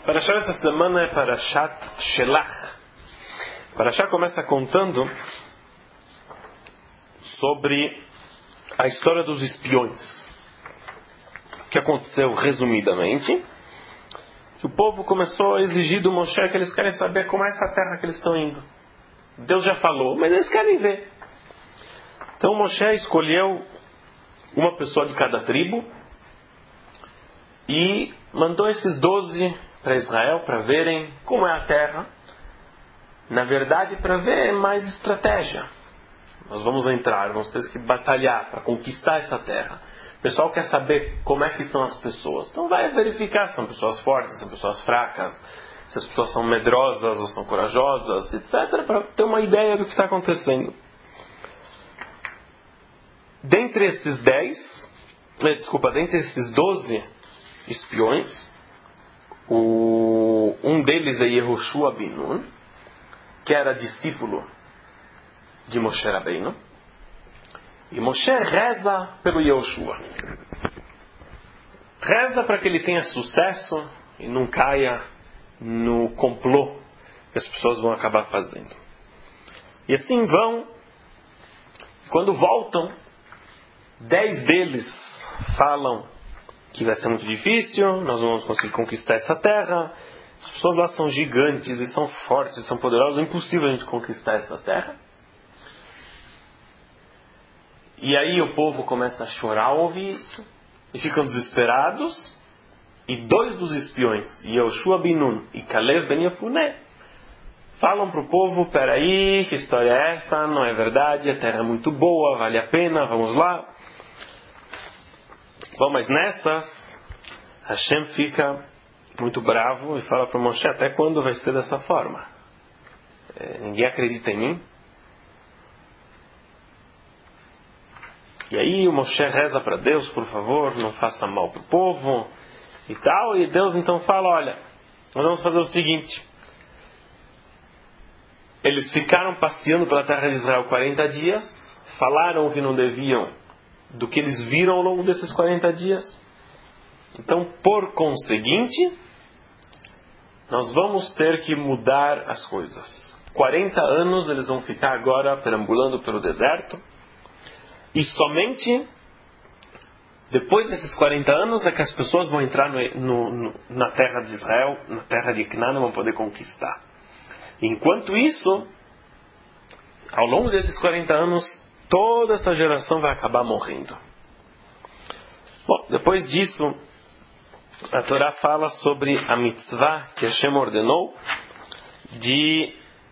Parashá essa semana é Parashat Shelach. Parashá começa contando sobre a história dos espiões. O que aconteceu resumidamente? Que o povo começou a exigir do Moshe que eles querem saber como é essa terra que eles estão indo. Deus já falou, mas eles querem ver. Então Moshe escolheu uma pessoa de cada tribo e mandou esses 12 para Israel para verem como é a terra. Na verdade, para ver mais estratégia. Nós vamos entrar, vamos ter que batalhar para conquistar essa terra. O pessoal quer saber como é que são as pessoas. Então vai verificar se são pessoas fortes, se são pessoas fracas, se as pessoas são medrosas ou são corajosas, etc. Para ter uma ideia do que está acontecendo. Dentre esses 12 espiões, um deles é Yehoshua ben Nun, que era discípulo de Moshe Rabbeinu. E Moshe reza pelo Yehoshua. Reza para que ele tenha sucesso e não caia no complô que as pessoas vão acabar fazendo. E assim vão. Quando voltam, 10 deles falam que vai ser muito difícil, nós não vamos conseguir conquistar essa terra. As pessoas lá são gigantes e são fortes, e são poderosas, é impossível a gente conquistar essa terra. E aí o povo começa a chorar ao ouvir isso, e ficam desesperados, e 2 dos espiões, Yehoshua ben Nun e Kalev ben Yefuneh, falam para o povo: peraí, que história é essa? Não é verdade, a terra é muito boa, vale a pena, vamos lá. Bom, mas nessas, Hashem fica muito bravo e fala para Moshe: até quando vai ser dessa forma? Ninguém acredita em mim? E aí o Moshe reza para Deus: por favor, não faça mal para o povo e tal. E Deus então fala: olha, nós vamos fazer o seguinte. Eles ficaram passeando pela terra de Israel 40 dias, falaram o que não deviam do que eles viram ao longo desses 40 dias. Então, por conseguinte, nós vamos ter que mudar as coisas. 40 anos eles vão ficar agora perambulando pelo deserto. E somente depois desses 40 anos é que as pessoas vão entrar na terra de Israel, na terra de Canaã, vão poder conquistar. Enquanto isso, ao longo desses 40 anos, toda essa geração vai acabar morrendo. Bom, depois disso, a Torá fala sobre a mitzvah que Hashem ordenou de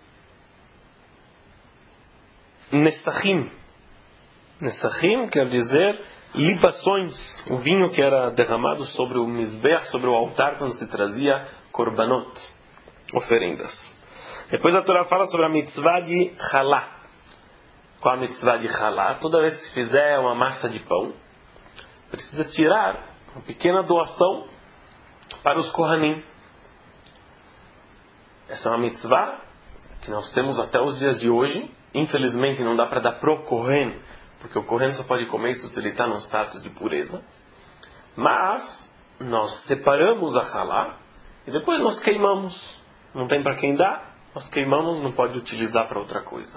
Nessachim. Nessachim quer dizer libações, o vinho que era derramado sobre o Mizbeach, sobre o altar, quando se trazia korbanot, oferendas. Depois a Torá fala sobre a mitzvah de Halá. Qual a mitzvah de Halá? Toda vez que se fizer uma massa de pão, precisa tirar uma pequena doação para os Kohanim. Essa é uma mitzvah que nós temos até os dias de hoje. Infelizmente não dá para dar pro Kohen, porque o Kohen só pode comer isso se ele está num status de pureza. Mas nós separamos a Halá e depois nós queimamos. Não tem para quem dar, nós queimamos, não pode utilizar para outra coisa.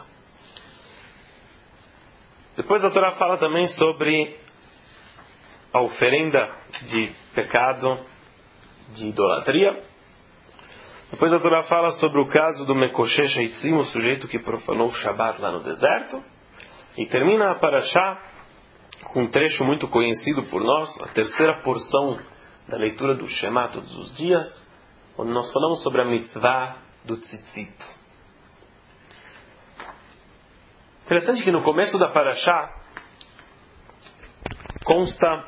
Depois a Torá fala também sobre a oferenda de pecado, de idolatria. Depois a Torá fala sobre o caso do Mekoshesh Eitzim, o sujeito que profanou o Shabat lá no deserto. E termina a Parashá com um trecho muito conhecido por nós, a terceira porção da leitura do Shema todos os dias, onde nós falamos sobre a mitzvah do tzitzit. Interessante que no começo da Parashá consta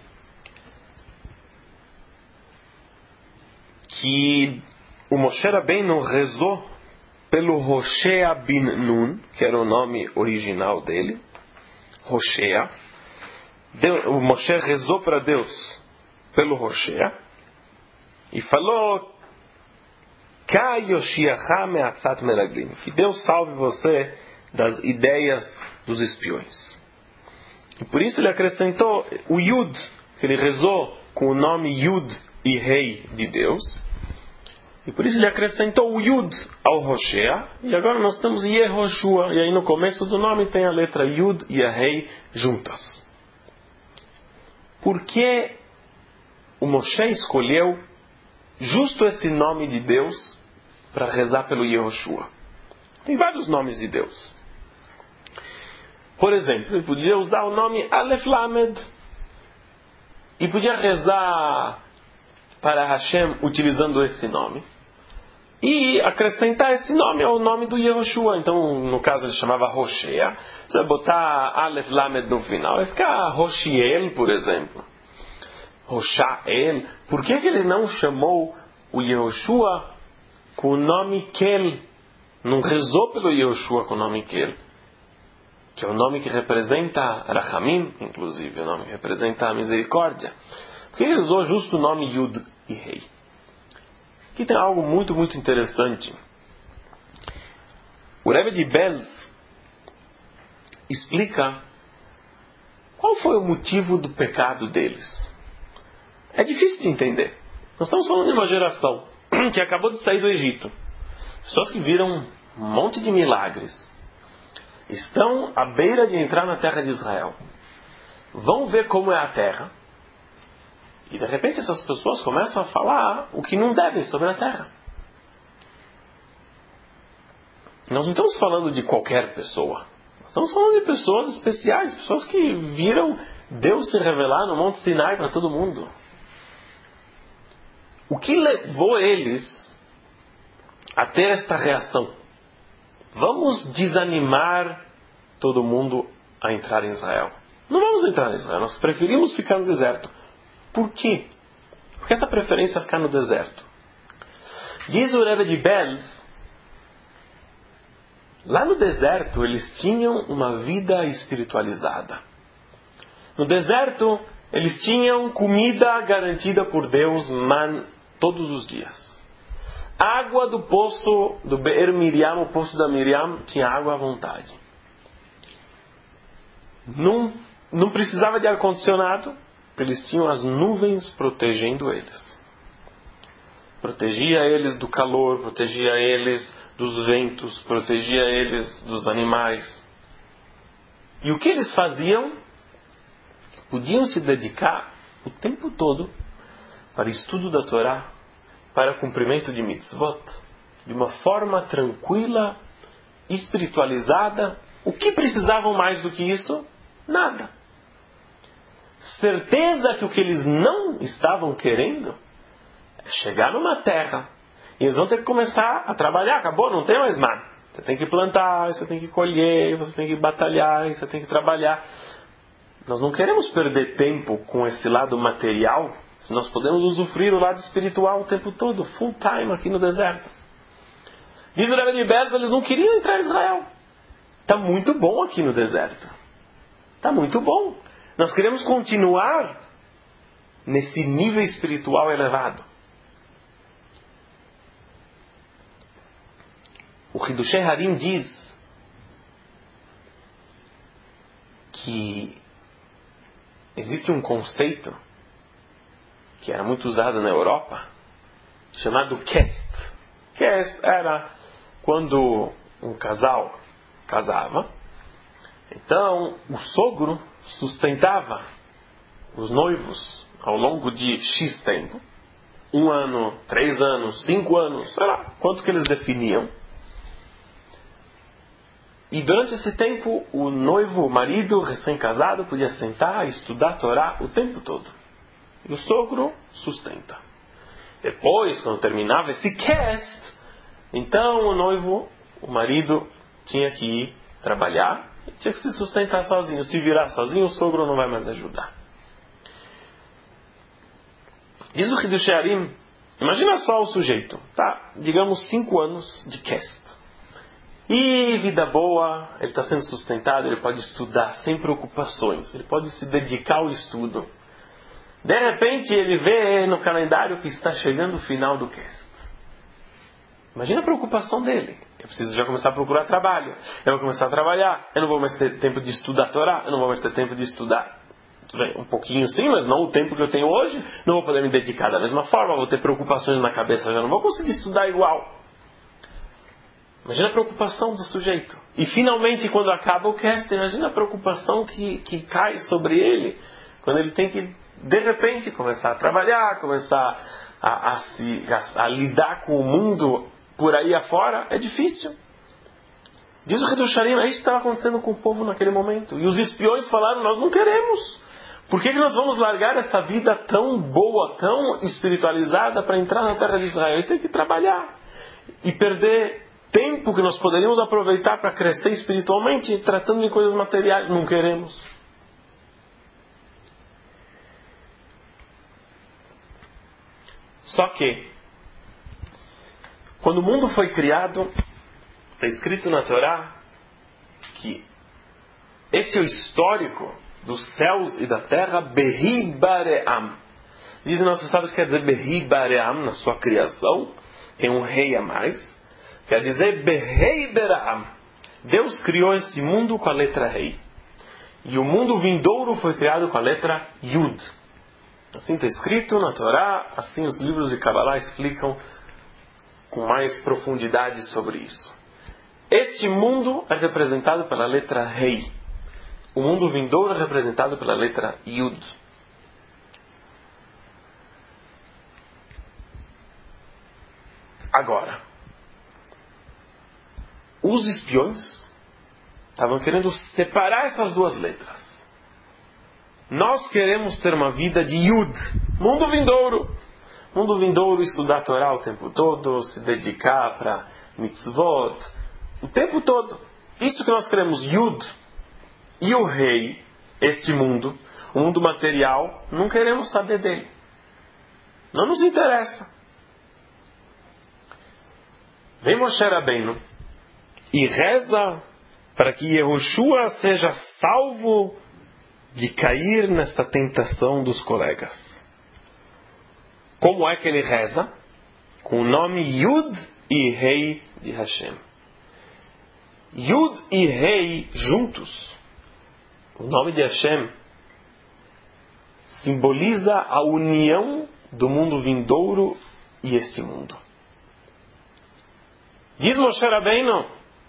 que o Moshe Rabbeinu rezou pelo Hoshea ben Nun, que era o nome original dele, Hoshea. O Moshe rezou para Deus pelo Hoshea e falou: que Deus salve você das ideias dos espiões. E por isso ele acrescentou o Yud, que ele rezou com o nome Yud e Rei de Deus. E por isso ele acrescentou o Yud ao Hoshea. E agora nós temos Yehoshua. E aí no começo do nome tem a letra Yud e a Rei juntas. Por que o Moshe escolheu justo esse nome de Deus para rezar pelo Yehoshua? Tem vários nomes de Deus. Por exemplo, ele podia usar o nome Aleph Lamed. E podia rezar para Hashem utilizando esse nome. E acrescentar esse nome ao nome do Yehoshua. Então, no caso, ele chamava Hoshea. Você vai botar Aleph Lamed no final. Vai ficar Hoshiel, por exemplo. Hoshael. Por que ele não chamou o Yehoshua com o nome Kel? Não rezou pelo Yehoshua com o nome Kel. Que é o nome que representa Rachamim, inclusive. O nome que representa a misericórdia. Por que ele usou justo o nome Yud e Rei? Aqui tem algo muito, muito interessante. O Rebbe de Belz explica qual foi o motivo do pecado deles. É difícil de entender. Nós estamos falando de uma geração que acabou de sair do Egito. Pessoas que viram um monte de milagres. Estão à beira de entrar na terra de Israel. Vão ver como é a terra. E de repente essas pessoas começam a falar o que não devem sobre a terra. Nós não estamos falando de qualquer pessoa. Nós estamos falando de pessoas especiais. Pessoas que viram Deus se revelar no Monte Sinai para todo mundo. O que levou eles a ter esta reação? Vamos desanimar todo mundo a entrar em Israel. Não vamos entrar em Israel. Nós preferimos ficar no deserto. Por quê? Porque essa preferência é ficar no deserto. Diz o Rebbe de Belz, lá no deserto eles tinham uma vida espiritualizada. No deserto eles tinham comida garantida por Deus, man, todos os dias. Água do poço do Be'er Miriam, o poço da Miriam, tinha água à vontade. Não precisava de ar-condicionado. Eles tinham as nuvens protegendo eles. Protegia eles do calor, protegia eles dos ventos, protegia eles dos animais. E o que eles faziam? Podiam se dedicar o tempo todo para estudo da Torá, para cumprimento de mitzvot, de uma forma tranquila, espiritualizada. O que precisavam mais do que isso? Nada. Certeza que o que eles não estavam querendo é chegar numa terra e eles vão ter que começar a trabalhar. Acabou, não tem mais man. Você tem que plantar, você tem que colher, você tem que batalhar, você tem que trabalhar. Nós não queremos perder tempo com esse lado material, se nós podemos usufruir o lado espiritual o tempo todo, full time aqui no deserto. Diz o Rebbe de Belz, eles não queriam entrar em Israel. Está muito bom aqui no deserto. Está muito bom. Nós queremos continuar nesse nível espiritual elevado. O Hidushei Harim diz que existe um conceito que era muito usado na Europa, chamado Kest. Kest era quando um casal casava, então o sogro sustentava os noivos ao longo de X tempo, 1 ano, 3 anos, 5 anos, sei lá, quanto que eles definiam. E durante esse tempo, o noivo, o marido recém-casado, podia sentar e estudar a Torá o tempo todo. E o sogro sustenta. Depois, quando terminava esse cast, então o noivo, o marido, tinha que ir trabalhar e tinha que se sustentar sozinho. Se virar sozinho, o sogro não vai mais ajudar. Diz o Hidushei Harim, imagina só o sujeito, tá? Digamos 5 anos de cast. E vida boa, ele está sendo sustentado, ele pode estudar sem preocupações, ele pode se dedicar ao estudo. De repente ele vê no calendário que está chegando o final do cast. Imagina a preocupação dele. Eu preciso já começar a procurar trabalho. Eu vou começar a trabalhar. Eu não vou mais ter tempo de estudar a Torá. Eu não vou mais ter tempo de estudar. Bem, um pouquinho sim, mas não o tempo que eu tenho hoje. Não vou poder me dedicar da mesma forma, vou ter preocupações na cabeça, já não vou conseguir estudar igual. Imagina a preocupação do sujeito. E finalmente, quando acaba o cast, imagina a preocupação que cai sobre ele, quando ele tem que, de repente, começar a trabalhar, começar a lidar com o mundo por aí afora. É difícil. Diz o Hidusharim, é isso que estava acontecendo com o povo naquele momento. E os espiões falaram, nós não queremos. Por que nós vamos largar essa vida tão boa, tão espiritualizada para entrar na terra de Israel? E ter que trabalhar. E perder tempo que nós poderíamos aproveitar para crescer espiritualmente, tratando de coisas materiais. Não queremos. Só que, quando o mundo foi criado, está escrito na Torá que esse é o histórico dos céus e da terra, Behi Baream. Dizem nossos sábios que quer dizer Behi Baream, na sua criação, tem um rei a mais. Quer dizer Behei Beraam. Deus criou esse mundo com a letra rei. E o mundo vindouro foi criado com a letra Yud. Assim está escrito na Torá, assim os livros de Kabbalah explicam com mais profundidade sobre isso. Este mundo é representado pela letra Rei. O mundo vindouro é representado pela letra Yud. Agora, os espiões estavam querendo separar essas duas letras. Nós queremos ter uma vida de Yud, mundo vindouro. Mundo vindouro, estudar a Torá o tempo todo, se dedicar para mitzvot, o tempo todo. Isso que nós queremos, Yud. E o rei, este mundo, o mundo material, não queremos saber dele. Não nos interessa. Vem Moshe Rabbeinu e reza para que Yehoshua seja salvo de cair nessa tentação dos colegas. Como é que ele reza? Com o nome Yud e Rei de Hashem. Yud e Rei juntos. O nome de Hashem simboliza a união do mundo vindouro e este mundo. Diz Moshe Rabbeinu,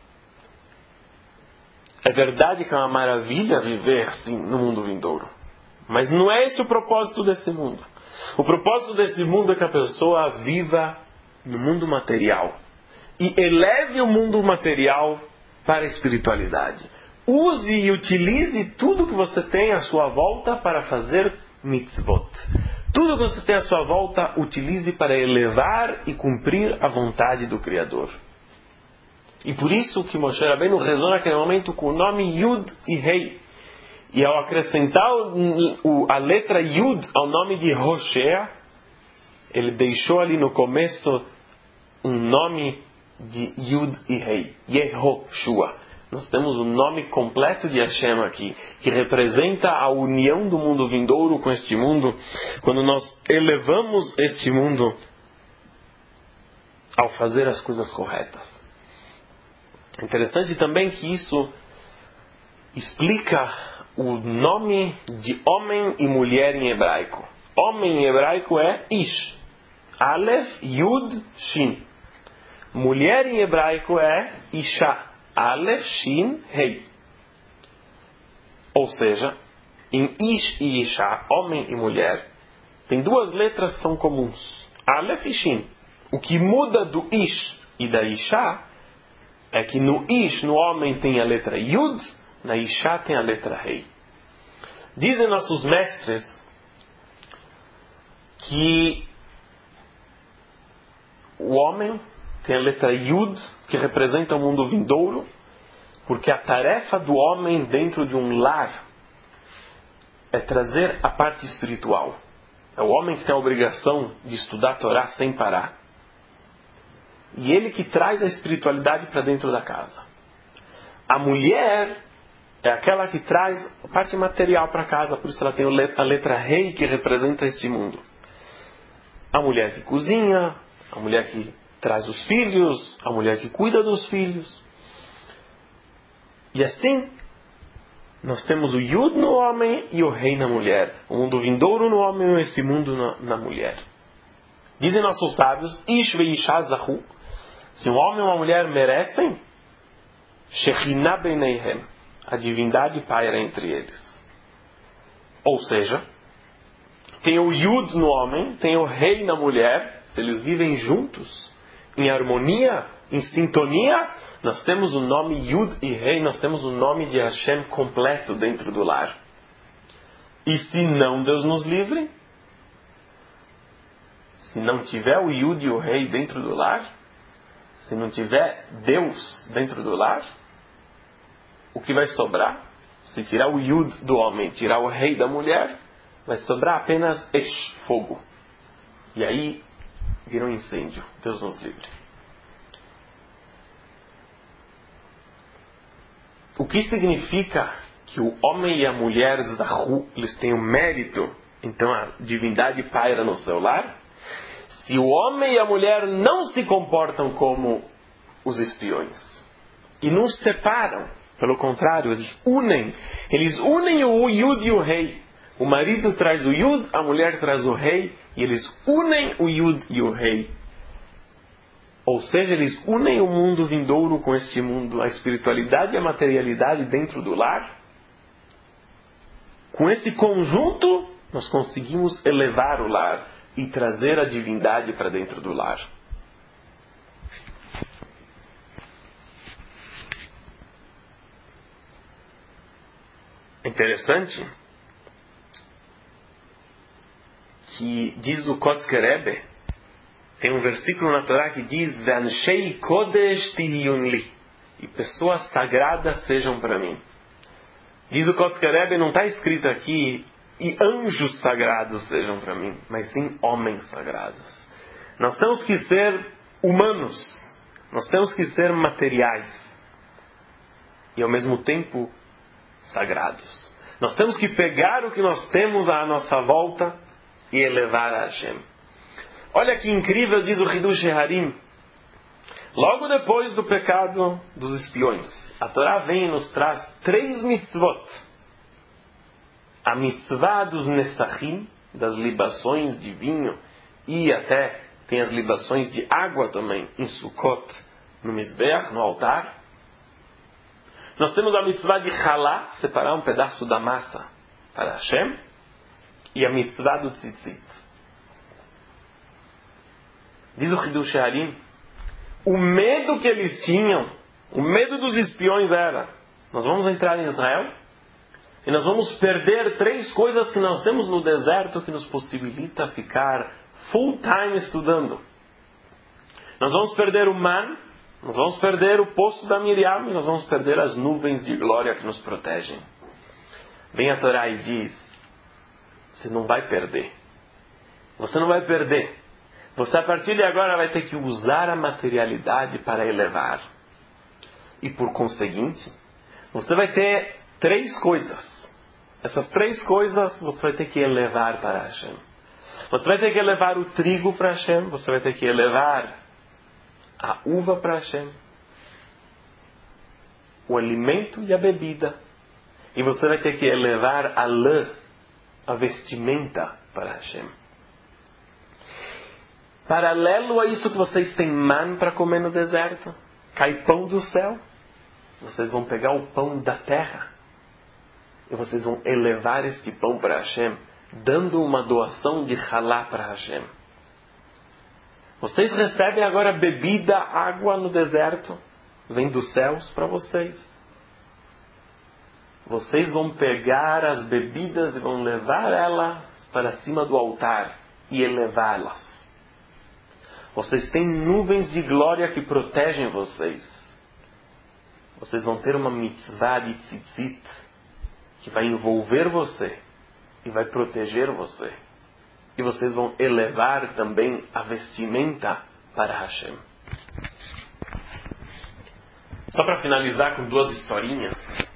é verdade que é uma maravilha viver assim no mundo vindouro. Mas não é esse o propósito desse mundo. O propósito desse mundo é que a pessoa viva no mundo material. E eleve o mundo material para a espiritualidade. Use e utilize tudo que você tem à sua volta para fazer mitzvot. Tudo que você tem à sua volta, utilize para elevar e cumprir a vontade do Criador. E por isso que Moshe Rabbeinu rezou naquele momento com o nome Yud e Rei. E ao acrescentar a letra Yud ao nome de Hoshea, ele deixou ali no começo um nome de Yud e Rei, Yehoshua. Nós temos o nome completo de Hashem aqui, que representa a união do mundo vindouro com este mundo, quando nós elevamos este mundo ao fazer as coisas corretas. Interessante também que isso explica o nome de homem e mulher em hebraico. Homem em hebraico é Ish. Aleph, Yud, Shin. Mulher em hebraico é Isha. Aleph, Shin, Rei. Ou seja, em Ish e Isha, homem e mulher, tem duas letras que são comuns. Aleph e Shin. O que muda do Ish e da Isha é que no Ish, no homem, tem a letra Yud, na Isha tem a letra Rei. Dizem nossos mestres que o homem tem a letra Yud, que representa o mundo vindouro, porque a tarefa do homem dentro de um lar é trazer a parte espiritual. É o homem que tem a obrigação de estudar a Torá sem parar. E ele que traz a espiritualidade para dentro da casa. A mulher é aquela que traz a parte material para casa, por isso ela tem a letra Rei, que representa este mundo. A mulher que cozinha, a mulher que traz os filhos, a mulher que cuida dos filhos. E assim, nós temos o Yud no homem e o Rei na mulher. O mundo vindouro no homem e esse mundo na mulher. Dizem nossos sábios, Ish ve Isha zahu, se um homem e uma mulher merecem, Shekhinah beineihem, a divindade paira entre eles. Ou seja, tem o Yud no homem, tem o Rei na mulher, se eles vivem juntos, em harmonia, em sintonia, nós temos o nome Yud e Rei, nós temos o nome de Hashem completo dentro do lar. E se não, Deus nos livre, se não tiver o Yud e o Rei dentro do lar, se não tiver Deus dentro do lar, o que vai sobrar? Se tirar o Yud do homem, tirar o Rei da mulher, vai sobrar apenas fogo. E aí vira um incêndio. Deus nos livre. O que significa que o homem e a mulher Zahu, eles têm o mérito, então a divindade paira no seu lar? Se o homem e a mulher não se comportam como os espiões e não se separam, pelo contrário, eles unem o Yud e o Rei. O marido traz o Yud, a mulher traz o Rei, e eles unem o Yud e o Rei. Ou seja, eles unem o mundo vindouro com este mundo, a espiritualidade e a materialidade dentro do lar. Com esse conjunto, nós conseguimos elevar o lar e trazer a divindade para dentro do lar. Interessante que diz o Kotzker Rebbe, tem um versículo na Torá que diz Ve'anshei kodesh tihiyun li, e pessoas sagradas sejam para mim. Diz o Kotzker Rebbe, não está escrito aqui e anjos sagrados sejam para mim, mas sim homens sagrados. Nós temos que ser humanos, nós temos que ser materiais e ao mesmo tempo sagrados. Nós temos que pegar o que nós temos à nossa volta e elevar a Hashem. Olha que incrível, diz o Hidush Harim. Logo depois do pecado dos espiões, a Torá vem e nos traz 3 mitzvot. A mitzvah dos Nessachim, das libações de vinho, e até tem as libações de água também, em Sukkot, no Mizbeach, no altar. Nós temos a mitzvah de Halá, separar um pedaço da massa para Hashem, e a mitzvah do Tzitzit. Diz o Hidush Harim, o medo que eles tinham, o medo dos espiões era, nós vamos entrar em Israel e nós vamos perder 3 coisas que nós temos no deserto que nos possibilita ficar full time estudando. Nós vamos perder o man, nós vamos perder o poço da Miriam e nós vamos perder as nuvens de glória que nos protegem. Vem a Torá e diz, você não vai perder. Você não vai perder. Você a partir de agora vai ter que usar a materialidade para elevar. E por conseguinte, você vai ter 3 coisas. Essas 3 coisas você vai ter que elevar para Hashem. Você vai ter que elevar o trigo para Hashem. Você vai ter que elevar a uva para Hashem. O alimento e a bebida. E você vai ter que elevar a lã, a vestimenta para Hashem. Paralelo a isso que vocês têm man para comer no deserto, cai pão do céu, vocês vão pegar o pão da terra e vocês vão elevar este pão para Hashem, dando uma doação de halá para Hashem. Vocês recebem agora bebida, água no deserto, vem dos céus para vocês. Vocês vão pegar as bebidas e vão levar elas para cima do altar e elevá-las. Vocês têm nuvens de glória que protegem vocês. Vocês vão ter uma mitzvah de tzitzit que vai envolver você e vai proteger você. E vocês vão elevar também a vestimenta para Hashem. Só para finalizar com 2 historinhas.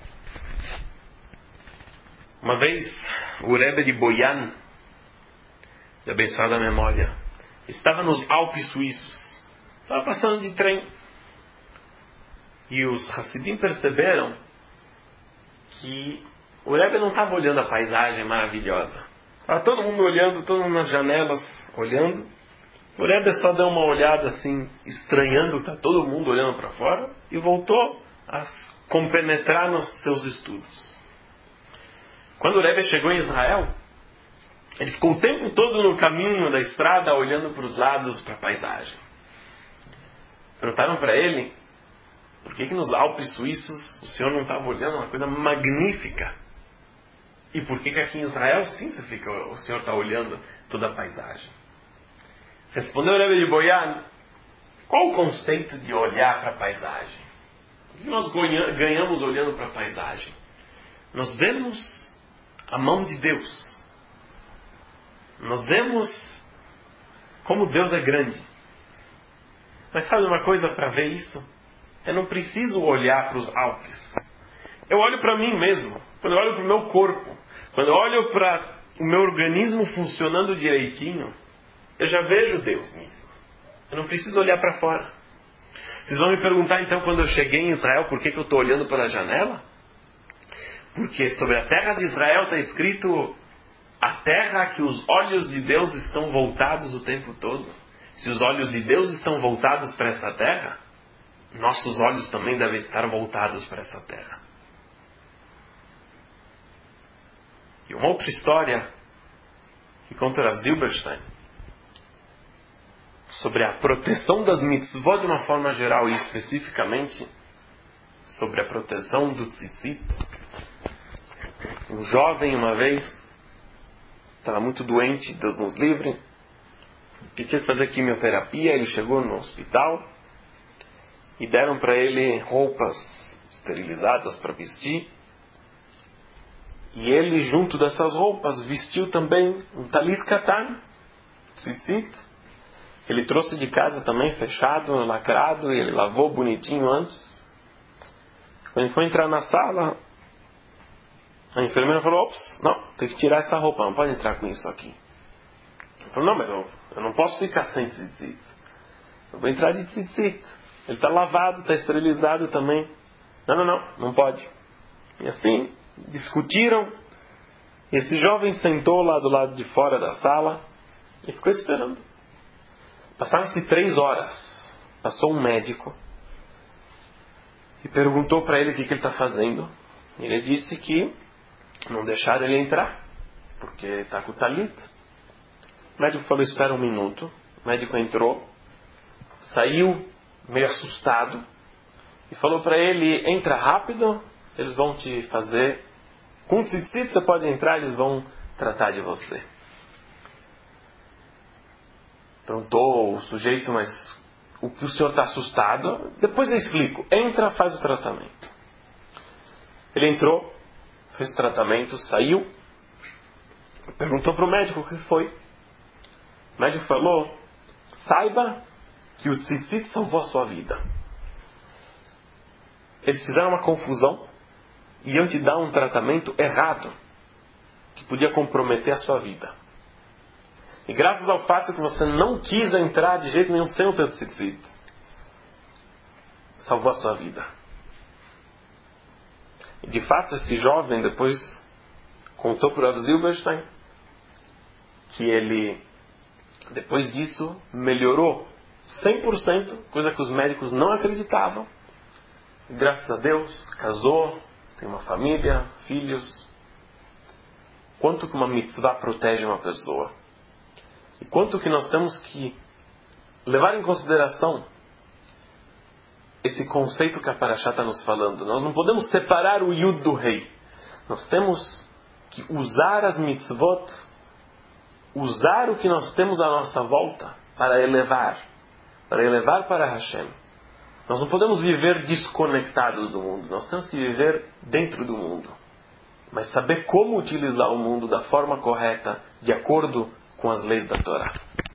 Uma vez, o Rebbe de Boyan, de abençoada memória, estava nos Alpes suíços. Estava passando de trem. E os Hassidim perceberam que O Rebbe não estava olhando a paisagem maravilhosa. Estava todo mundo olhando, todo mundo nas janelas olhando. O Rebbe só deu uma olhada assim, estranhando, está todo mundo olhando para fora, e voltou a compenetrar nos seus estudos. Quando o Rebbe chegou em Israel, ele ficou o tempo todo no caminho da estrada, olhando para os lados, para a paisagem. Perguntaram para ele, por que nos Alpes suíços o senhor não estava olhando uma coisa magnífica? E por que aqui em Israel, sim, o senhor está olhando toda a paisagem? Respondeu o Rebbe de Boyan, qual o conceito de olhar para a paisagem? O que nós ganhamos olhando para a paisagem? Nós vemos a mão de Deus. Nós vemos como Deus é grande. Mas sabe uma coisa para ver isso? Eu não preciso olhar para os Alpes. Eu olho para mim mesmo. Quando eu olho para o meu corpo, quando eu olho para o meu organismo funcionando direitinho, eu já vejo Deus nisso. Eu não preciso olhar para fora. Vocês vão me perguntar então, quando eu cheguei em Israel, por que eu estou olhando pela janela? Porque sobre a terra de Israel está escrito a terra que os olhos de Deus estão voltados o tempo todo. Se os olhos de Deus estão voltados para essa terra, nossos olhos também devem estar voltados para essa terra. E uma outra história que conta Rav Zilberstein sobre a proteção das mitzvot de uma forma geral e especificamente sobre a proteção do tzitzit. Um jovem uma vez estava muito doente, Deus nos livre, que tinha que fazer quimioterapia. Ele chegou no hospital e deram para ele roupas esterilizadas para vestir. E ele, junto dessas roupas, vestiu também um talit katan, tzitzit, que ele trouxe de casa também, fechado, lacrado, e ele lavou bonitinho antes. Quando ele foi entrar na sala, a enfermeira falou, ops, não, tem que tirar essa roupa, não pode entrar com isso aqui. Ele falou, não, mas eu não posso ficar sem tzitzit. Eu vou entrar de tzitzit. Ele está lavado, está esterilizado também. Não pode. E assim, discutiram. E esse jovem sentou lá do lado de fora da sala e ficou esperando. Passaram-se 3 horas. Passou um médico e perguntou para ele o que ele está fazendo. Ele disse que não deixaram ele entrar, porque está com o talit. O médico falou, espera um minuto. O médico entrou, saiu meio assustado e falou para ele, entra rápido, eles vão te fazer, com tzitzit você pode entrar, eles vão tratar de você. Perguntou o sujeito, mas o que o senhor está assustado? Depois eu explico. Entra, faz o tratamento. Ele entrou, fez o tratamento, saiu, perguntou para o médico o que foi. O médico falou, saiba que o tzitzit salvou a sua vida. Eles fizeram uma confusão e iam te dar um tratamento errado que podia comprometer a sua vida. E graças ao fato que você não quis entrar de jeito nenhum sem o teu tzitzit, salvou a sua vida. E de fato esse jovem depois contou para o Rav Zilberstein que ele, depois disso, melhorou 100%, coisa que os médicos não acreditavam. E, graças a Deus, casou, tem uma família, filhos. Quanto que uma mitzvah protege uma pessoa. E quanto que nós temos que levar em consideração esse conceito que a Parashá está nos falando. Nós não podemos separar o Yud do Rei. Nós temos que usar as mitzvot, usar o que nós temos à nossa volta para elevar para Hashem. Nós não podemos viver desconectados do mundo. Nós temos que viver dentro do mundo. Mas saber como utilizar o mundo da forma correta, de acordo com as leis da Torá.